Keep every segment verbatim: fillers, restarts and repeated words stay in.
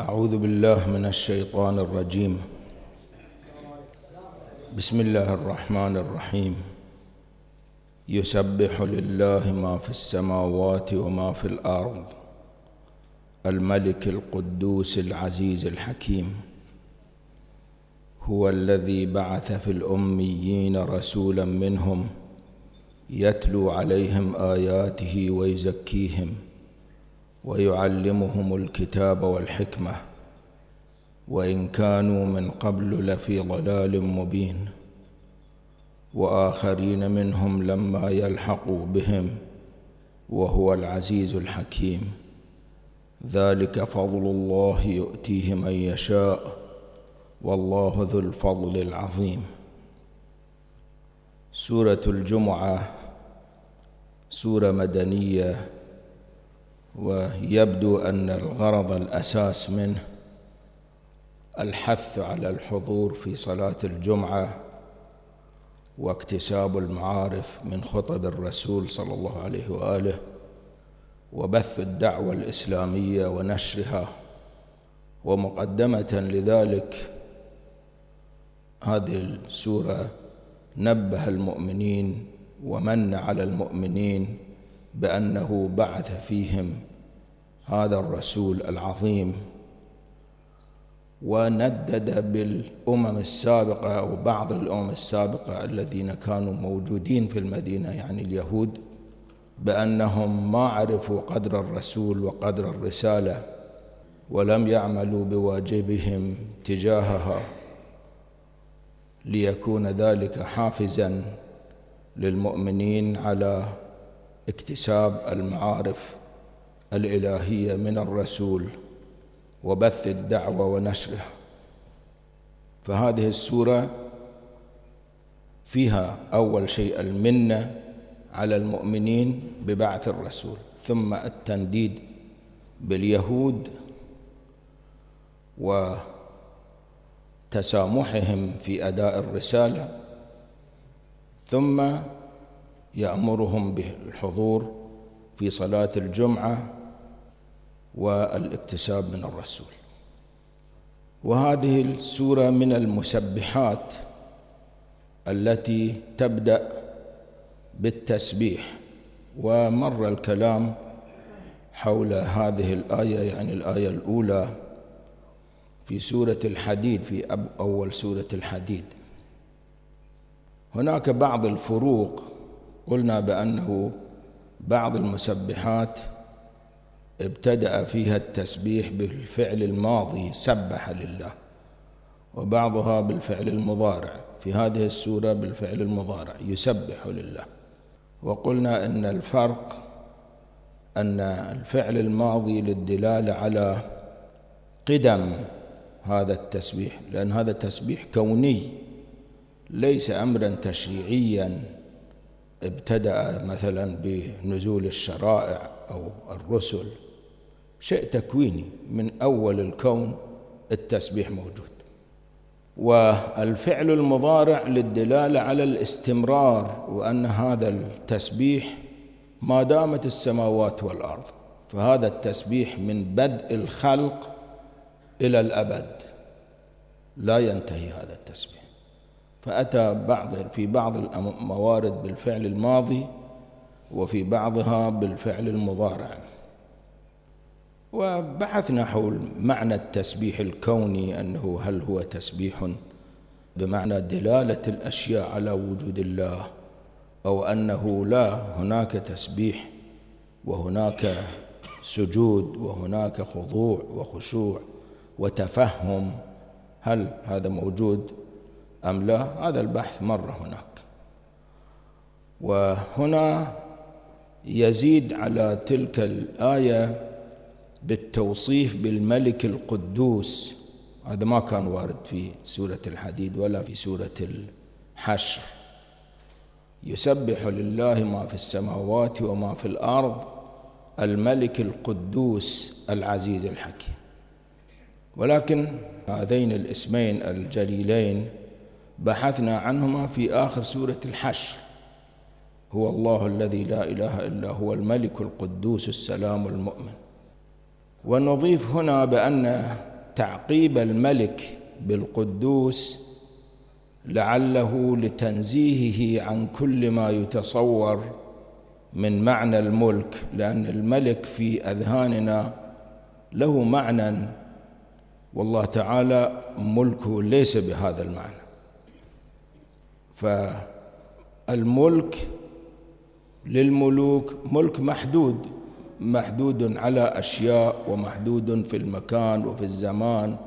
أعوذ بالله من الشيطان الرجيم. بسم الله الرحمن الرحيم. يسبح لله ما في السماوات وما في الأرض، الملك القدوس العزيز الحكيم. هو الذي بعث في الأميين رسولا منهم يتلو عليهم آياته ويزكيهم ويعلمهم الكتاب والحكمة وإن كانوا من قبل لفي ضلال مبين، وآخرين منهم لما يلحقوا بهم وهو العزيز الحكيم. ذلك فضل الله يؤتيه من يشاء والله ذو الفضل العظيم. سورة الجمعة سورة مدنية، ويبدو أن الغرض الأساس منه الحث على الحضور في صلاة الجمعة واكتساب المعارف من خطب الرسول صلى الله عليه وآله، وبث الدعوة الإسلامية ونشرها. ومقدمة لذلك هذه السورة نبه المؤمنين ومن على المؤمنين بأنه بعث فيهم هذا الرسول العظيم، وندد بالأمم السابقة أو بعض الأمم السابقة الذين كانوا موجودين في المدينة، يعني اليهود، بأنهم ما عرفوا قدر الرسول وقدر الرسالة ولم يعملوا بواجبهم تجاهها، ليكون ذلك حافزاً للمؤمنين على اكتساب المعارف الإلهية من الرسول وبث الدعوة ونشرها. فهذه السورة فيها أول شيء المنة على المؤمنين ببعث الرسول، ثم التنديد باليهود وتسامحهم في أداء الرسالة، ثم يأمرهم بالحضور في صلاة الجمعة والاكتساب من الرسول. وهذه السورة من المسبحات التي تبدأ بالتسبيح، ومر الكلام حول هذه الآية، يعني الآية الأولى في سورة الحديد، في أول سورة الحديد. هناك بعض الفروق، قلنا بأنه بعض المسبحات ابتدأ فيها التسبيح بالفعل الماضي سبح لله، وبعضها بالفعل المضارع، في هذه السورة بالفعل المضارع يسبح لله. وقلنا أن الفرق أن الفعل الماضي للدلالة على قدم هذا التسبيح، لأن هذا التسبيح كوني ليس أمرا تشريعيا ابتدأ مثلا بنزول الشرائع أو الرسل، شيء تكويني من أول الكون التسبيح موجود. والفعل المضارع للدلالة على الاستمرار، وأن هذا التسبيح ما دامت السماوات والأرض، فهذا التسبيح من بدء الخلق إلى الأبد لا ينتهي هذا التسبيح. فأتى بعض في بعض الموارد بالفعل الماضي وفي بعضها بالفعل المضارع. وبحثنا حول معنى التسبيح الكوني، أنه هل هو تسبيح بمعنى دلالة الأشياء على وجود الله، أو أنه لا، هناك تسبيح وهناك سجود وهناك خضوع وخشوع وتفهم، هل هذا موجود أم لا؟ هذا البحث مر هناك. وهنا يزيد على تلك الآية بالتوصيف بالملك القدوس، هذا ما كان وارد في سورة الحديد ولا في سورة الحشر. يسبح لله ما في السماوات وما في الأرض، الملك القدوس العزيز الحكيم. ولكن هذين الاسمين الجليلين بحثنا عنهما في آخر سورة الحشر. هو الله الذي لا إله إلا هو الملك القدوس السلام المؤمن. ونضيف هنا بأن تعقيب الملك بالقدوس لعله لتنزيهه عن كل ما يتصور من معنى الملك، لأن الملك في أذهاننا له معنى، والله تعالى ملكه ليس بهذا المعنى. فالملك للملوك ملك محدود، محدود على أشياء، ومحدود في المكان وفي الزمان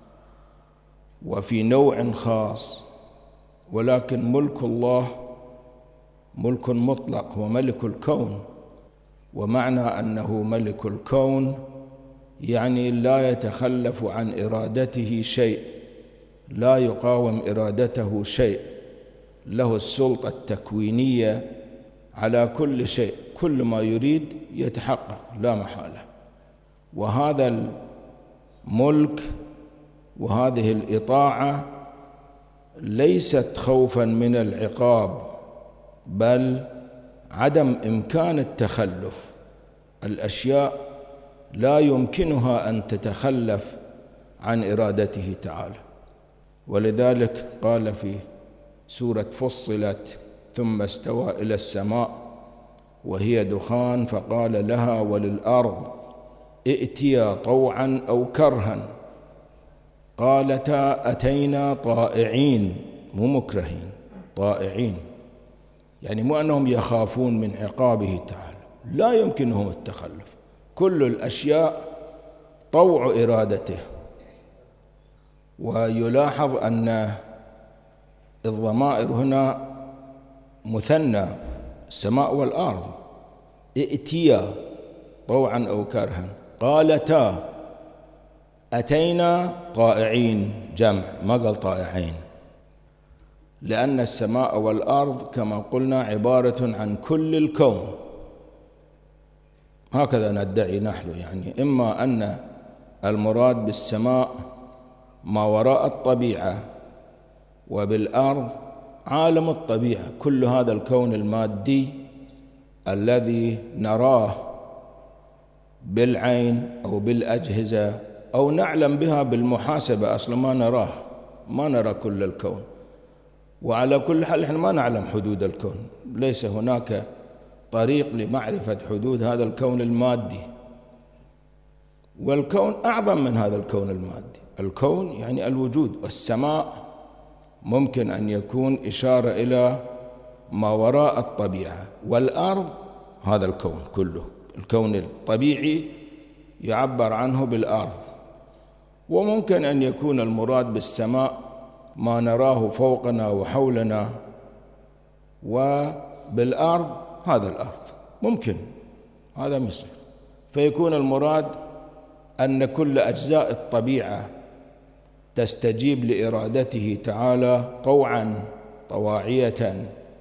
وفي نوع خاص، ولكن ملك الله ملك مطلق، هو ملك الكون. ومعنى أنه ملك الكون يعني لا يتخلف عن إرادته شيء، لا يقاوم إرادته شيء، له السلطة التكوينية على كل شيء، كل ما يريد يتحقق لا محالة. وهذا الملك وهذه الإطاعة ليست خوفا من العقاب، بل عدم إمكان التخلف. الأشياء لا يمكنها أن تتخلف عن إرادته تعالى، ولذلك قال في سورة فصلت: ثم استوى إلى السماء وهي دخان فقال لها وللأرض ائتيا طوعا أو كرها قالتا أتينا طائعين، مو مكرهين، طائعين، يعني مو أنهم يخافون من عقابه تعالى، لا يمكنهم التخلف، كل الأشياء طوع إرادته. ويلاحظ أن الضمائر هنا مثنى، السماء والأرض، ائتيا طوعا أو كرها، قالتا أتينا طائعين، جمع، ما قال طائعين، لأن السماء والأرض كما قلنا عبارة عن كل الكون، هكذا ندعي نحن. يعني إما أن المراد بالسماء ما وراء الطبيعة، وبالأرض عالم الطبيعة، كل هذا الكون المادي الذي نراه بالعين أو بالأجهزة أو نعلم بها بالمحاسبة، أصلا ما نراه، ما نرى كل الكون. وعلى كل حال إحنا ما نعلم حدود الكون، ليس هناك طريق لمعرفة حدود هذا الكون المادي، والكون أعظم من هذا الكون المادي. الكون يعني الوجود، والسماء ممكن أن يكون إشارة إلى ما وراء الطبيعة، والأرض هذا الكون كله، الكون الطبيعي يعبر عنه بالأرض. وممكن أن يكون المراد بالسماء ما نراه فوقنا وحولنا، وبالأرض هذا الأرض، ممكن هذا مصر، فيكون المراد أن كل أجزاء الطبيعة تستجيب لإرادته تعالى طوعا طواعية،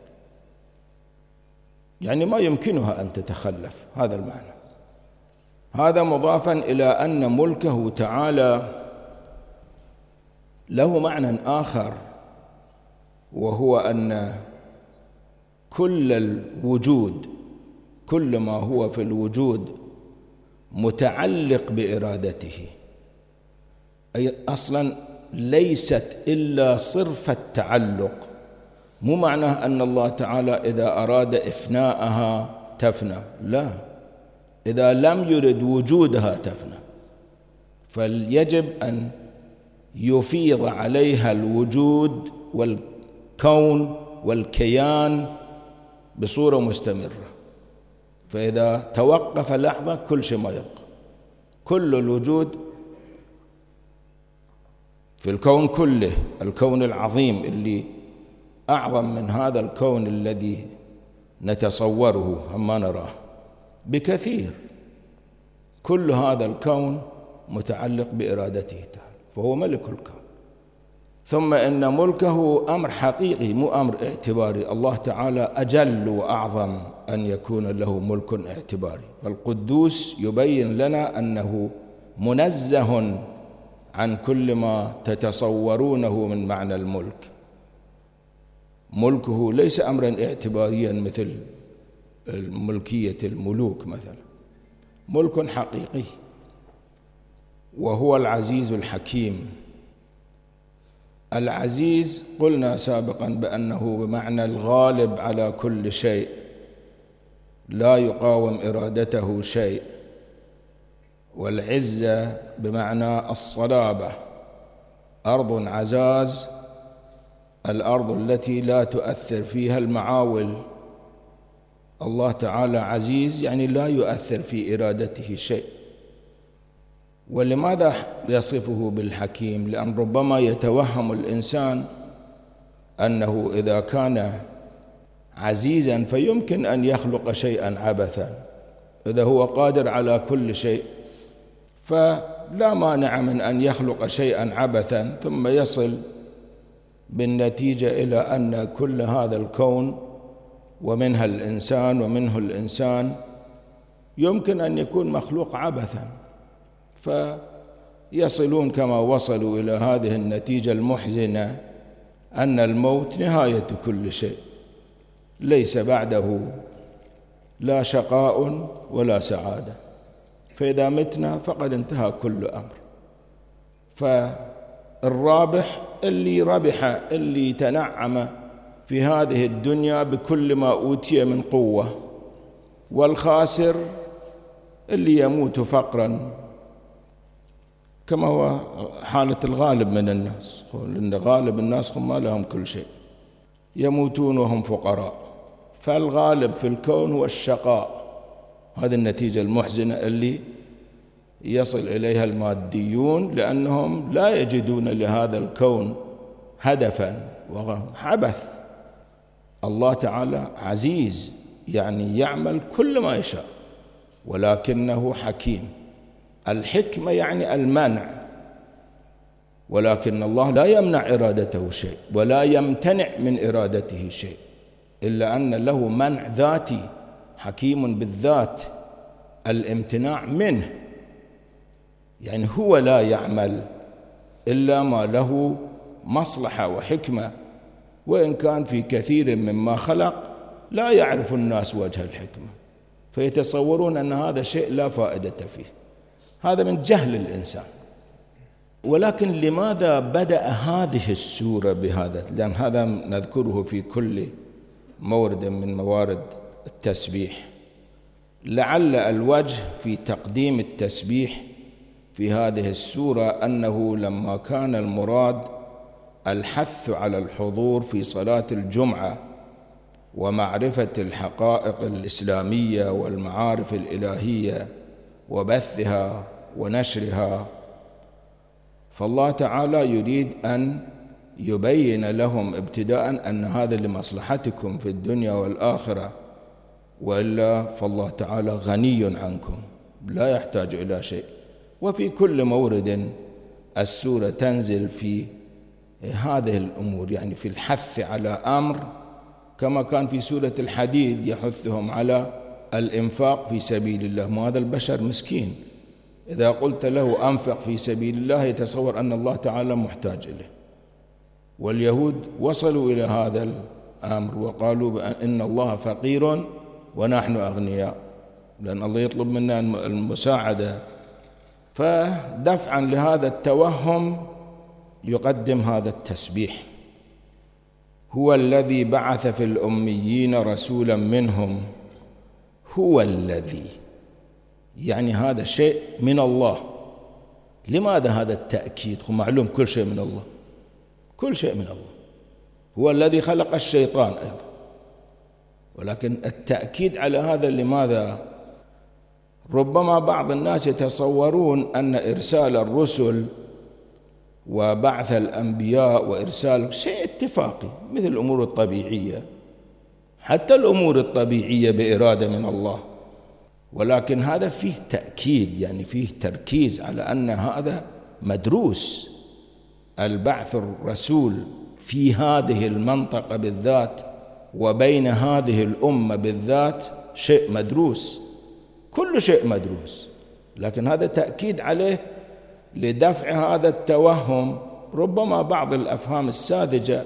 يعني ما يمكنها أن تتخلف، هذا المعنى. هذا مضافا إلى أن ملكه تعالى له معنى آخر، وهو أن كل الوجود، كل ما هو في الوجود متعلق بإرادته، أي أصلا ليست إلا صرف التعلق. مو معناه أن الله تعالى إذا أراد إفناءها تفنى، لا، إذا لم يرد وجودها تفنى، فليجب أن يفيض عليها الوجود والكون والكيان بصورة مستمرة. فإذا توقف لحظة كل شيء ما يبقى، كل الوجود في الكون كله، الكون العظيم اللي أعظم من هذا الكون الذي نتصوره هم ما نراه بكثير، كل هذا الكون متعلق بإرادته تعالى، فهو ملك الكون. ثم إن ملكه أمر حقيقي مو أمر اعتباري، الله تعالى أجل وأعظم أن يكون له ملك اعتباري. فالقدوس يبين لنا أنه منزه عن كل ما تتصورونه من معنى الملك. ملكه ليس أمرا اعتباريا مثل ملكية الملوك مثلا، ملك حقيقي. وهو العزيز الحكيم. العزيز قلنا سابقا بأنه بمعنى الغالب على كل شيء، لا يقاوم إرادته شيء، والعزة بمعنى الصلابة، أرض عزاز، الأرض التي لا تؤثر فيها المعاول. الله تعالى عزيز يعني لا يؤثر في إرادته شيء. ولماذا يصفه بالحكيم؟ لأن ربما يتوهم الإنسان أنه إذا كان عزيزا فيمكن أن يخلق شيئا عبثا، إذا هو قادر على كل شيء فلا مانع من أن يخلق شيئا عبثا ثم يصل بالنتيجة إلى أن كل هذا الكون ومنها الإنسان ومنه الإنسان يمكن أن يكون مخلوق عبثا، فيصلون كما وصلوا إلى هذه النتيجة المحزنة أن الموت نهاية كل شيء، ليس بعده لا شقاء ولا سعادة، فإذا متنا فقد انتهى كل أمر. فالرابح اللي ربح، اللي تنعم في هذه الدنيا بكل ما أوتي من قوة، والخاسر اللي يموت فقرا كما هو حالة الغالب من الناس، لأن غالب الناس هم ما لهم كل شيء، يموتون وهم فقراء. فالغالب في الكون هو الشقاء، هذه النتيجة المحزنة اللي يصل إليها الماديون، لأنهم لا يجدون لهذا الكون هدفا وعبث. الله تعالى عزيز يعني يعمل كل ما يشاء، ولكنه حكيم. الحكمة يعني المنع، ولكن الله لا يمنع إرادته شيء ولا يمتنع من إرادته شيء، إلا أن له منع ذاتي، حكيم بالذات، الامتناع منه، يعني هو لا يعمل إلا ما له مصلحة وحكمة، وإن كان في كثير مما خلق لا يعرف الناس وجه الحكمة، فيتصورون أن هذا شيء لا فائدة فيه. هذا من جهل الإنسان. ولكن لماذا بدأ هذه السورة بهذا؟ لأن هذا نذكره في كل مورد من موارد التسبيح. لعل الوجه في تقديم التسبيح في هذه السورة أنه لما كان المراد الحث على الحضور في صلاة الجمعة ومعرفة الحقائق الإسلامية والمعارف الإلهية وبثها ونشرها، فالله تعالى يريد أن يبين لهم ابتداء أن هذا لمصلحتكم في الدنيا والآخرة، وإلا فالله تعالى غني عنكم لا يحتاج إلى شيء. وفي كل مورد السورة تنزل في هذه الأمور، يعني في الحث على أمر، كما كان في سورة الحديد يحثهم على الإنفاق في سبيل الله. ما هذا البشر مسكين، إذا قلت له أنفق في سبيل الله يتصور أن الله تعالى محتاج إليه. واليهود وصلوا إلى هذا الأمر وقالوا إن الله فقير ونحن أغنياء، لأن الله يطلب منا المساعدة. فدفعا لهذا التوهم يقدم هذا التسبيح: هو الذي بعث في الأميين رسولا منهم. هو الذي، يعني هذا شيء من الله. لماذا هذا التأكيد؟ هو معلوم كل شيء من الله، كل شيء من الله. هو الذي خلق الشيطان أيضا، ولكن التأكيد على هذا لماذا؟ ربما بعض الناس يتصورون أن إرسال الرسل وبعث الأنبياء وإرسال شيء اتفاقي مثل الأمور الطبيعية، حتى الأمور الطبيعية بإرادة من الله، ولكن هذا فيه تأكيد، يعني فيه تركيز على أن هذا مدروس. البعث الرسول في هذه المنطقة بالذات وبين هذه الأمة بالذات شيء مدروس، كل شيء مدروس، لكن هذا تأكيد عليه لدفع هذا التوهم. ربما بعض الأفهام الساذجة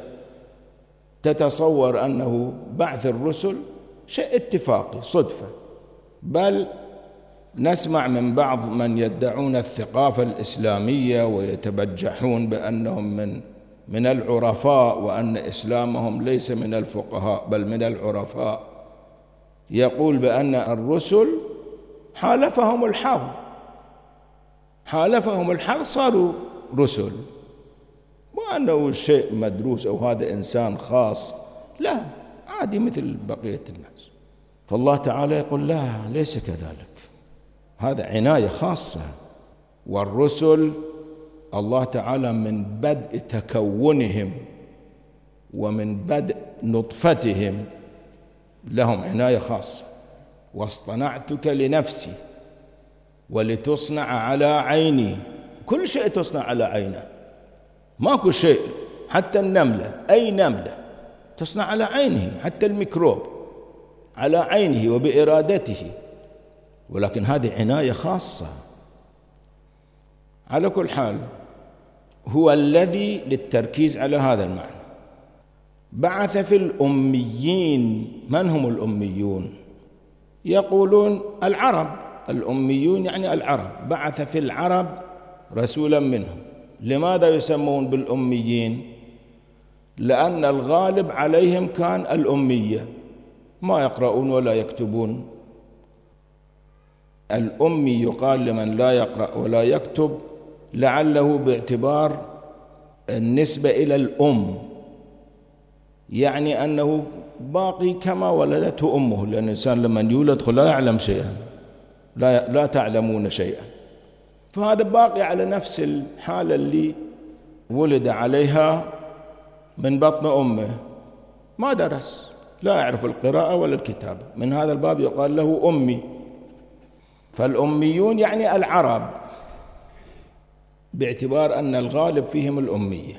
تتصور أنه بعث الرسل شيء اتفاقي صدفة، بل نسمع من بعض من يدعون الثقافة الإسلامية ويتبجحون بأنهم من من العرفاء، وأن إسلامهم ليس من الفقهاء بل من العرفاء، يقول بأن الرسل حالفهم الحظ حالفهم الحظ صاروا رسل، وأنه شيء مدروس أو هذا إنسان خاص. لا، عادي مثل بقية الناس. فالله تعالى يقول لا، ليس كذلك، هذا عناية خاصة. والرسل الله تعالى من بدء تكونهم ومن بدء نطفتهم لهم عناية خاصة. واصطنعتك لنفسي ولتصنع على عيني. كل شيء تصنع على عينه، ماكو شيء، حتى النملة، أي نملة تصنع على عينه، حتى الميكروب على عينه وبإرادته، ولكن هذه عناية خاصة. على كل حال، هو الذي للتركيز على هذا المعنى بعث في الأميين. من هم الأميون؟ يقولون العرب. الأميون يعني العرب. بعث في العرب رسولا منهم. لماذا يسمون بالأميين؟ لأن الغالب عليهم كان الأمية، ما يقرؤون ولا يكتبون. الأمي يقال لمن لا يقرأ ولا يكتب، لعله باعتبار النسبة إلى الأم، يعني أنه باقي كما ولدته أمه، لأن الإنسان لما يولد لا يعلم شيئا، لا, لا تعلمون شيئا، فهذا باقي على نفس الحالة اللي ولد عليها من بطن أمه، ما درس، لا يعرف القراءة ولا الكتابة، من هذا الباب يقال له أمي. فالأميون يعني العرب، باعتبار أن الغالب فيهم الأمية.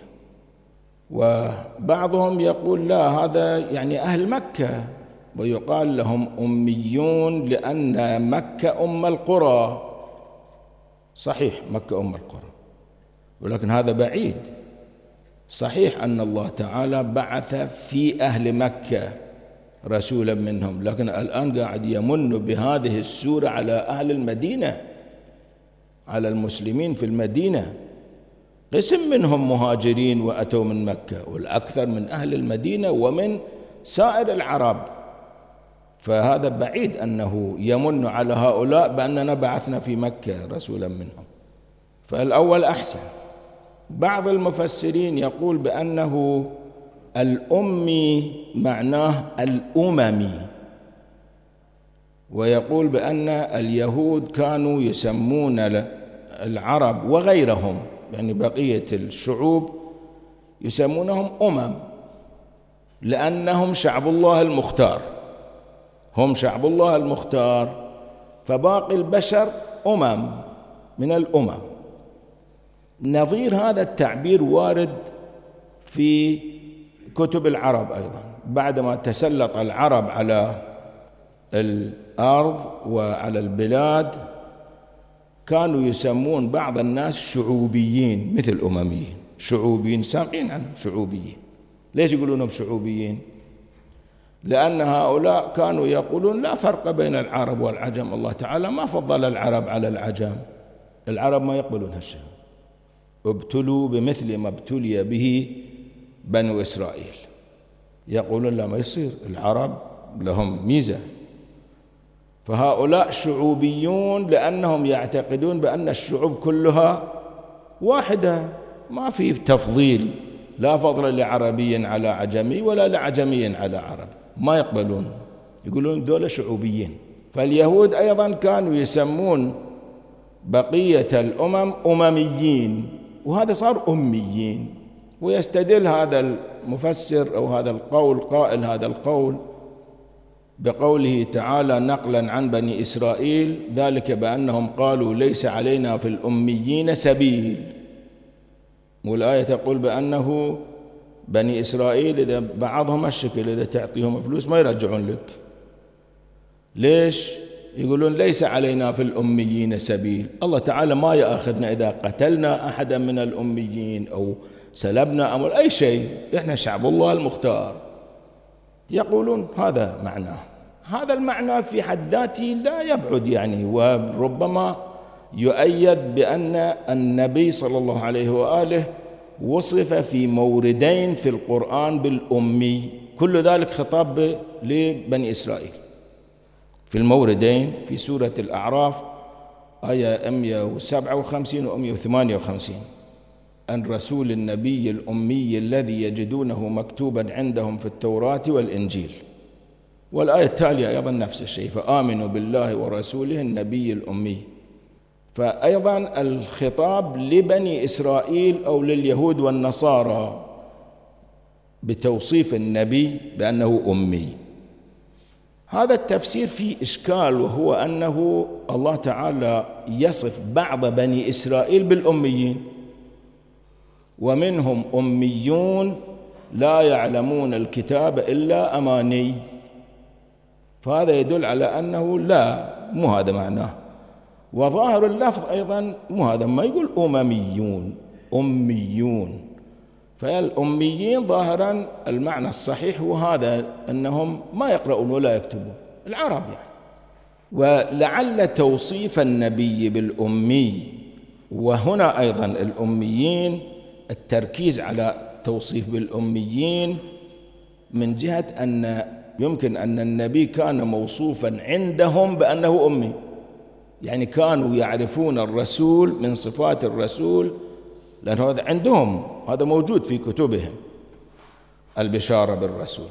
وبعضهم يقول لا، هذا يعني أهل مكة، ويقال لهم أميون لأن مكة أم القرى. صحيح، مكة أم القرى، ولكن هذا بعيد. صحيح أن الله تعالى بعث في أهل مكة رسولا منهم، لكن الآن قاعد يمن بهذه السورة على أهل المدينة، على المسلمين في المدينة. قسم منهم مهاجرين وأتوا من مكة، والأكثر من أهل المدينة ومن سائر العرب، فهذا بعيد أنه يمن على هؤلاء بأننا بعثنا في مكة رسولا منهم. فالأول أحسن. بعض المفسرين يقول بأنه الأمي معناه الأممي، ويقول بأن اليهود كانوا يسمون العرب وغيرهم، يعني بقية الشعوب يسمونهم أمم، لأنهم شعب الله المختار، هم شعب الله المختار، فباقي البشر أمم من الأمم. نظير هذا التعبير وارد في كتب العرب أيضا، بعدما تسلط العرب على الأرض وعلى البلاد كانوا يسمون بعض الناس شعوبيين مثل أمميين. شعوبيين ساقين عنه شعوبيين. ليش يقولونهم شعوبيين؟ لأن هؤلاء كانوا يقولون لا فرق بين العرب والعجم، الله تعالى ما فضل العرب على العجم، العرب ما يقبلون هالشيء. ابتلوا بمثل ما ابتلي به بنو إسرائيل. يقولون لا، ما يصير، العرب لهم ميزة. فهؤلاء شعوبيون لأنهم يعتقدون بأن الشعوب كلها واحدة، ما في تفضيل، لا فضل لعربي على عجمي ولا لعجمي على عرب، ما يقبلون، يقولون دول شعوبيين. فاليهود أيضا كانوا يسمون بقية الأمم أمميين، وهذا صار أميين. ويستدل هذا المفسر أو هذا القول قائل هذا القول بقوله تعالى نقلا عن بني إسرائيل، ذلك بأنهم قالوا ليس علينا في الأميين سبيل. والآية تقول بأنه بني إسرائيل إذا بعضهم الشكل إذا تعطيهم فلوس ما يرجعون لك. ليش؟ يقولون ليس علينا في الأميين سبيل. الله تعالى ما يأخذنا إذا قتلنا أحدا من الأميين أو سلبنا أمر أي شيء، إحنا شعب الله المختار. يقولون هذا معناه. هذا المعنى في حد ذاته لا يبعد يعني، وربما يؤيد بأن النبي صلى الله عليه وآله وصف في موردين في القرآن بالأمي، كل ذلك خطاب لبني إسرائيل. في الموردين في سورة الأعراف آية مئة وسبعة وخمسين و مئة وثمانية وخمسين عن رسول النبي الأمي الذي يجدونه مكتوبا عندهم في التوراة والإنجيل، والآية التالية أيضا نفس الشيء، فآمنوا بالله ورسوله النبي الأمي. فأيضا الخطاب لبني إسرائيل أو لليهود والنصارى بتوصيف النبي بأنه أمي. هذا التفسير فيه إشكال، وهو أنه الله تعالى يصف بعض بني إسرائيل بالأميين، ومنهم أميون لا يعلمون الكتاب إلا أماني، فهذا يدل على أنه لا، مو هذا معناه. وظاهر اللفظ أيضا مو هذا، ما يقول أمميون، أميون، فالأميين ظاهرا المعنى الصحيح هو هذا، أنهم ما يقرؤون ولا يكتبون، العرب يعني. ولعل توصيف النبي بالأمي، وهنا أيضا الأميين التركيز على توصيف بالأميين من جهة أن يمكن أن النبي كان موصوفا عندهم بأنه أمي، يعني كانوا يعرفون الرسول من صفات الرسول، لأن هذا عندهم، هذا موجود في كتبهم البشارة بالرسول.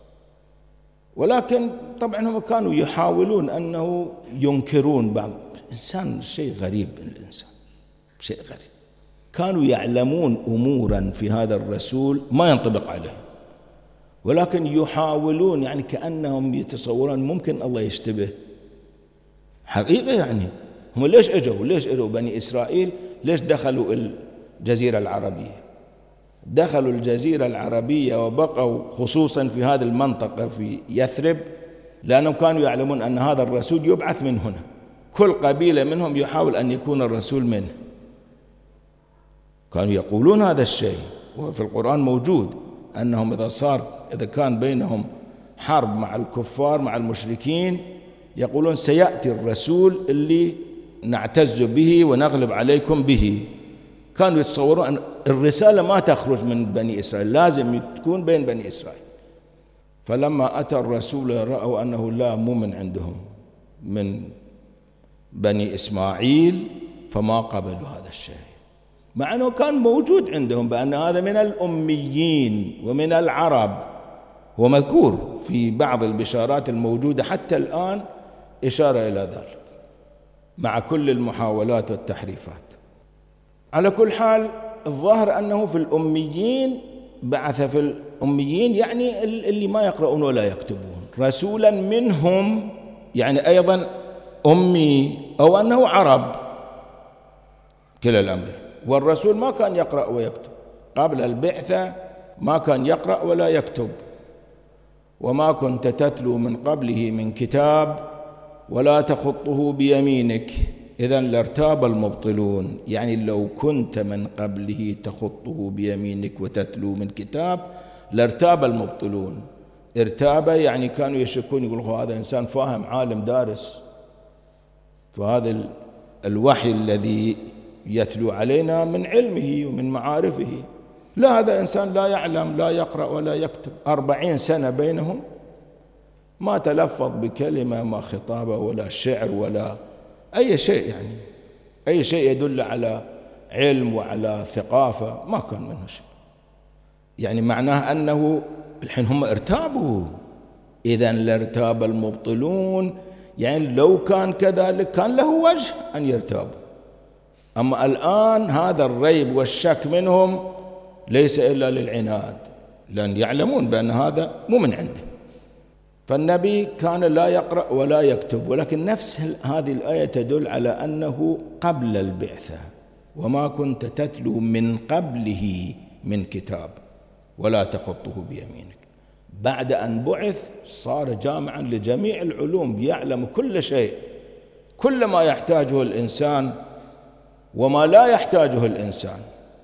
ولكن طبعا هم كانوا يحاولون أنه ينكرون بعض الإنسان، شيء غريب الإنسان، شيء غريب، كانوا يعلمون أمورا في هذا الرسول ما ينطبق عليه، ولكن يحاولون يعني كأنهم يتصورون ممكن الله يشتبه حقيقة. يعني هم ليش اجوا ليش اجوا بني إسرائيل، ليش دخلوا الجزيرة العربية؟ دخلوا الجزيرة العربية وبقوا خصوصا في هذه المنطقة في يثرب، لأنهم كانوا يعلمون أن هذا الرسول يبعث من هنا، كل قبيلة منهم يحاول أن يكون الرسول منه، كانوا يقولون هذا الشيء، وفي القرآن موجود أنهم إذا صار إذا كان بينهم حرب مع الكفار مع المشركين يقولون سيأتي الرسول اللي نعتز به ونغلب عليكم به. كانوا يتصورون أن الرسالة ما تخرج من بني إسرائيل، لازم تكون بين بني إسرائيل. فلما أتى الرسول رأوا أنه لا، مو من عندهم، من بني إسماعيل، فما قبلوا هذا الشيء، مع أنه كان موجود عندهم بأن هذا من الأميين ومن العرب، ومذكور في بعض البشارات الموجودة حتى الآن إشارة إلى ذلك مع كل المحاولات والتحريفات. على كل حال الظاهر أنه في الأميين بعث في الأميين يعني اللي ما يقرؤون ولا يكتبون، رسولا منهم يعني أيضا أمي أو أنه عرب، كلا الأمر. والرسول ما كان يقرأ ويكتب قبل البعثة، ما كان يقرأ ولا يكتب، وما كنت تتلو من قبله من كتاب ولا تخطه بيمينك إذن لارتاب المبطلون. يعني لو كنت من قبله تخطه بيمينك وتتلو من كتاب لارتاب المبطلون. ارتاب يعني كانوا يشكون، يقولوا هذا إنسان فاهم عالم دارس، فهذا الوحي الذي يتلو علينا من علمه ومن معارفه، لا، هذا إنسان لا يعلم لا يقرأ ولا يكتب، أربعين سنة بينهم ما تلفظ بكلمة، ما خطابة ولا شعر ولا أي شيء، يعني أي شيء يدل على علم وعلى ثقافة ما كان منه شيء. يعني معناه أنه الحين هم ارتابوا، إذن لارتاب المبطلون، يعني لو كان كذلك كان له وجه أن يرتابوا. أما الآن هذا الريب والشك منهم ليس إلا للعناد، لأن يعلمون بأن هذا مو من عنده. فالنبي كان لا يقرأ ولا يكتب، ولكن نفس هذه الآية تدل على أنه قبل البعثة، وما كنت تتلو من قبله من كتاب ولا تخطه بيمينك. بعد أن بعث صار جامعا لجميع العلوم، يعلم كل شيء، كل ما يحتاجه الإنسان وما لا يحتاجه الإنسان،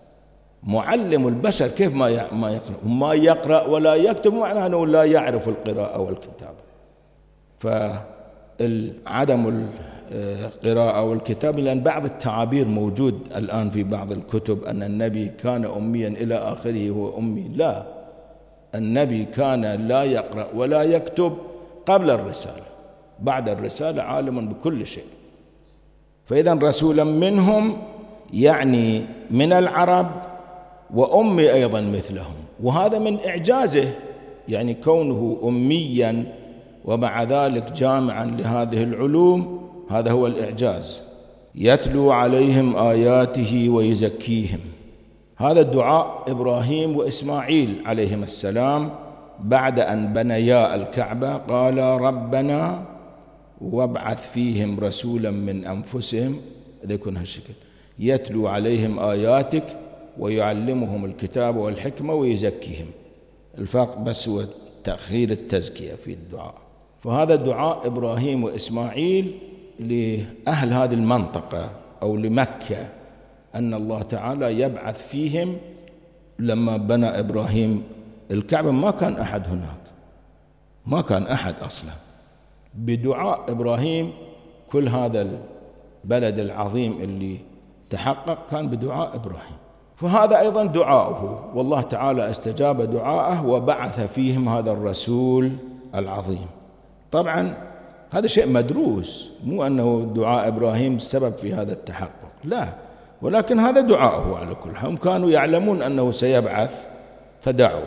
معلم البشر كيف ما ما يقرأ ما يقرأ ولا يكتب، معناه أنه لا يعرف القراءة والكتابة. فعدم القراءة والكتاب، لأن بعض التعابير موجود الآن في بعض الكتب أن النبي كان أميا إلى آخره هو أمي. لا، النبي كان لا يقرأ ولا يكتب قبل الرسالة، بعد الرسالة عالم بكل شيء. فإذا رسولا منهم يعني من العرب، وأمي أيضا مثلهم، وهذا من إعجازه، يعني كونه أميا ومع ذلك جامعا لهذه العلوم، هذا هو الإعجاز. يتلو عليهم آياته ويزكيهم، هذا الدعاء إبراهيم وإسماعيل عليهم السلام بعد أن بنيا الكعبة قال ربنا وابعث فيهم رسولا من أنفسهم، إذا يكون هالشكل يتلو عليهم آياتك ويعلمهم الكتاب والحكمة ويزكيهم. الفرق بس هو تأخير التزكية في الدعاء. فهذا الدعاء إبراهيم وإسماعيل لأهل هذه المنطقة أو لمكة، أن الله تعالى يبعث فيهم. لما بنى إبراهيم الكعبة ما كان أحد هناك، ما كان أحد أصلا. بدعاء إبراهيم كل هذا البلد العظيم اللي تحقق كان بدعاء إبراهيم. فهذا أيضا دعاؤه، والله تعالى استجاب دعاءه وبعث فيهم هذا الرسول العظيم. طبعا هذا شيء مدروس، مو أنه دعاء إبراهيم سبب في هذا التحقق، لا، ولكن هذا دعاؤه على كل حال. هم كانوا يعلمون أنه سيبعث فدعوا.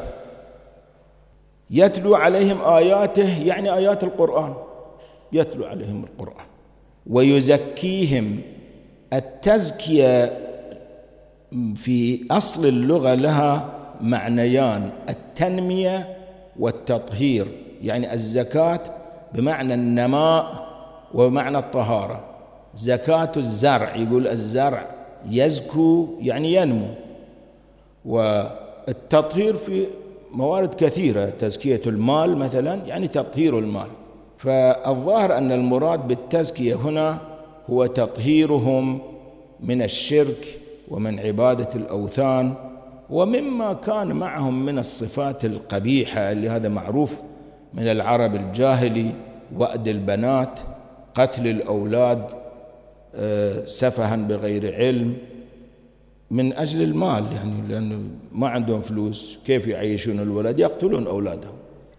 يتلو عليهم آياته يعني آيات القرآن، يتلو عليهم القرآن. ويزكيهم، التزكية في أصل اللغة لها معنيان، التنمية والتطهير، يعني الزكاة بمعنى النماء وبمعنى الطهارة. زكاة الزرع، يقول الزرع يزكو يعني ينمو. والتطهير في موارد كثيرة، تزكية المال مثلا يعني تطهير المال. فالظاهر أن المراد بالتزكية هنا هو تطهيرهم من الشرك ومن عبادة الأوثان ومما كان معهم من الصفات القبيحة، اللي هذا معروف من العرب الجاهلي، وأد البنات، قتل الأولاد سفها بغير علم من أجل المال، يعني لأنه ما عندهم فلوس كيف يعيشون الولد، يقتلون أولادهم.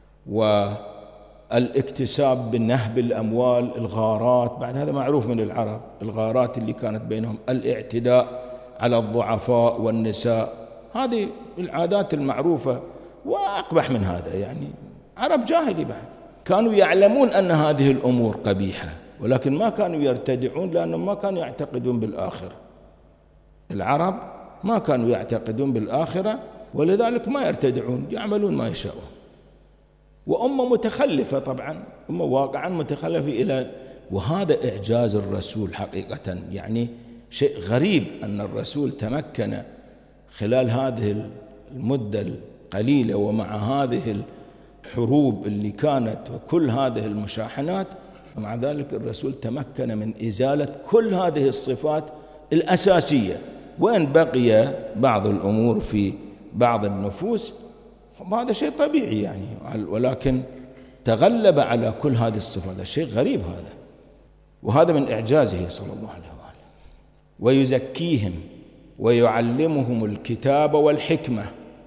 والاكتساب بالنهب الأموال، الغارات، بعد هذا معروف من العرب، الغارات اللي كانت بينهم، الاعتداء على الضعفاء والنساء، هذه العادات المعروفة. وأقبح من هذا، يعني عرب جاهلي بعد كانوا يعلمون أن هذه الأمور قبيحة، ولكن ما كانوا يرتدعون لأنهم ما كانوا يعتقدون بالآخرة. العرب ما كانوا يعتقدون بالآخرة، ولذلك ما يرتدعون، يعملون ما يشاءون. وأمة متخلفة طبعا، أمة واقعا متخلفة إلى، وهذا إعجاز الرسول حقيقة. يعني شيء غريب أن الرسول تمكن خلال هذه المدة القليلة ومع هذه الحروب اللي كانت وكل هذه المشاحنات، ومع ذلك الرسول تمكن من إزالة كل هذه الصفات الأساسية. وإن بقي بعض الأمور في بعض النفوس هذا شيء طبيعي يعني، ولكن تغلب على كل هذه الصفات. هذا شيء غريب هذا، وهذا من إعجازه صلى الله عليه وآله. ويزكيهم ويعلمهم الكتاب والحكمة.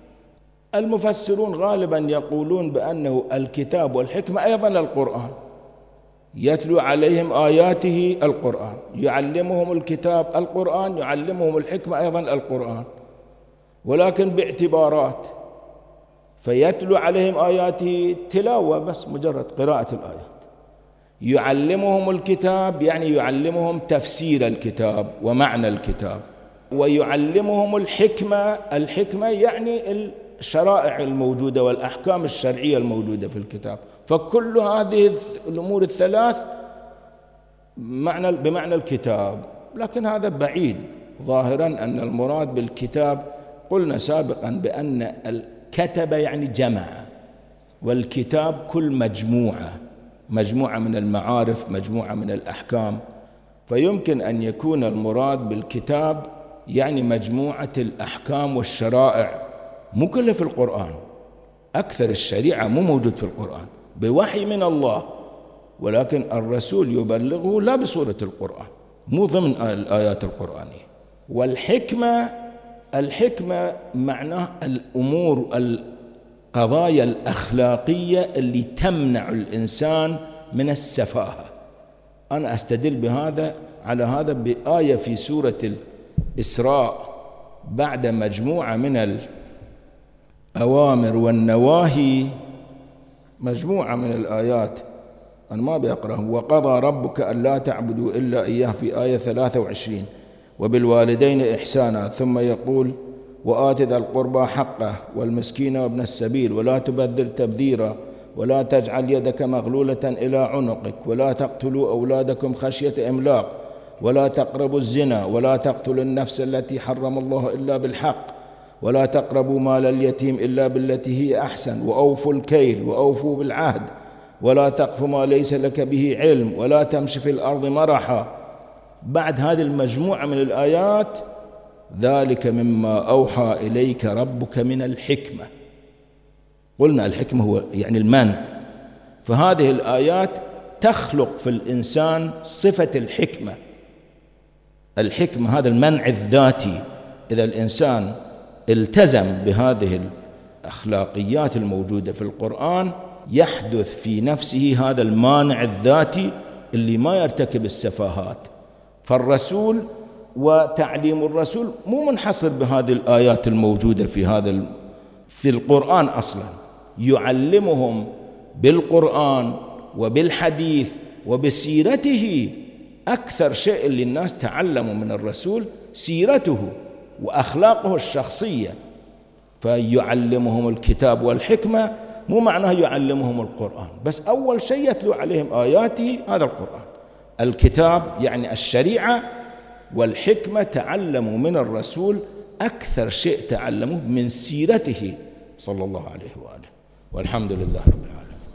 المفسرون غالبا يقولون بأنه الكتاب والحكمة أيضا القرآن، يتلو عليهم آياته القرآن، يعلمهم الكتاب القرآن، يعلمهم الحكمة أيضا القرآن، ولكن باعتبارات. فيتلو عليهم آياته تلاوة بس، مجرد قراءة الآيات. يعلمهم الكتاب يعني يعلمهم تفسير الكتاب ومعنى الكتاب. ويعلمهم الحكمة، الحكمة يعني الشرائع الموجودة والأحكام الشرعية الموجودة في الكتاب. فكل هذه الأمور الثلاث معنى بمعنى الكتاب، لكن هذا بعيد. ظاهرا أن المراد بالكتاب، قلنا سابقا بأن الكتب يعني جمع، والكتاب كل مجموعة، مجموعة من المعارف، مجموعة من الأحكام. فيمكن أن يكون المراد بالكتاب يعني مجموعة الأحكام والشرائع، مو كله في القرآن. أكثر الشريعة مو موجود في القرآن، بوحي من الله ولكن الرسول يبلغه لا بصورة القرآن، مو ضمن الآيات القرآنية. والحكمة، الحكمة معناه الأمور القضايا الأخلاقية اللي تمنع الإنسان من السفاهة. أنا أستدل بهذا على هذا بآية في سورة الإسراء بعد مجموعة من الأوامر والنواهي، مجموعة من الآيات أنا ما بيقرأه. وقضى ربك ألا تعبدوا إلا إياه في آية ثلاثة وعشرين، وبالوالدين إحسانا، ثم يقول وآت ذا القربى حقه والمسكين وابن السبيل ولا تبذر تبذيرا ولا تجعل يدك مغلولة إلى عنقك ولا تقتلوا أولادكم خشية إملاق ولا تقربوا الزنا ولا تقتلوا النفس التي حرم الله إلا بالحق ولا تقربوا مال اليتيم إلا بالتي هي أحسن وأوفوا الكيل وأوفوا بالعهد ولا تقف ما ليس لك به علم ولا تمش في الأرض مرحا. بعد هذه المجموعة من الآيات ذلك مما أوحى إليك ربك من الحكمة. قلنا الحكمة هو يعني المنع، فهذه الآيات تخلق في الإنسان صفة الحكمة. الحكمة هذا المنع الذاتي، إذا الإنسان التزم بهذه الأخلاقيات الموجودة في القرآن يحدث في نفسه هذا المانع الذاتي اللي ما يرتكب السفاهات. فالرسول وتعليم الرسول مو منحصر بهذه الآيات الموجودة في هذا في القرآن أصلا، يعلمهم بالقرآن وبالحديث وبسيرته. أكثر شيء اللي الناس تعلموا من الرسول سيرته وأخلاقه الشخصية، فيعلمهم الكتاب والحكمة، مو معناه يعلمهم القرآن بس. أول شيء يتلو عليهم آياته هذا القرآن. الكتاب يعني الشريعة، والحكمة تعلموا من الرسول أكثر شيء تعلموه من سيرته صلى الله عليه وآله. والحمد لله رب العالمين.